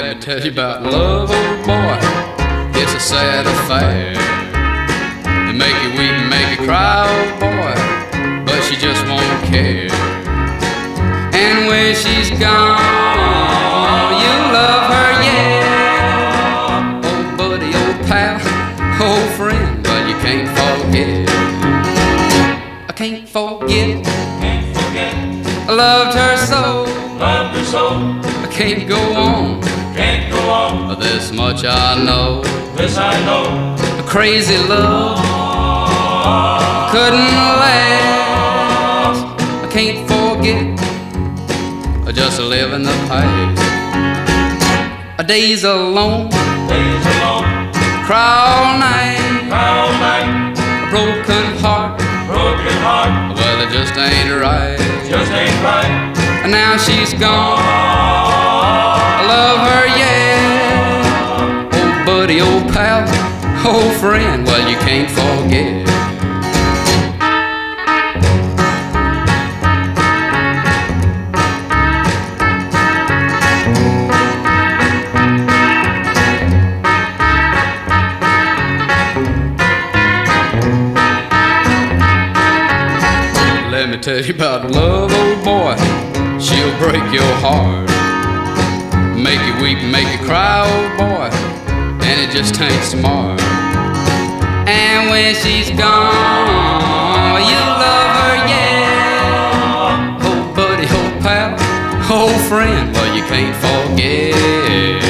Let me tell you about love, old boy. It's a sad affair. They make you weep and make you cry, old boy, but she just won't care. And when she's gone, you love her, yeah. Old buddy, old pal, old friend, but you can't forget. I can't forget. I loved her so. Loved her so. I can't go on. Can't go on. This much I know. This I know. A crazy love couldn't last. I can't forget. I just live in the past. A day's alone. Days alone. Cry all night. Cry all night. A broken heart. Broken heart. Well, it just ain't right. Just ain't right. And now she's gone. I love her, yeah. Old buddy, old pal, old friend, well, you can't forget. Let me tell you about love, old boy. She'll break your heart, make you weep and make you cry, old boy, and it just ain't smart. And when she's gone, you love her, yeah. Old buddy, old pal, old friend, well, you can't forget.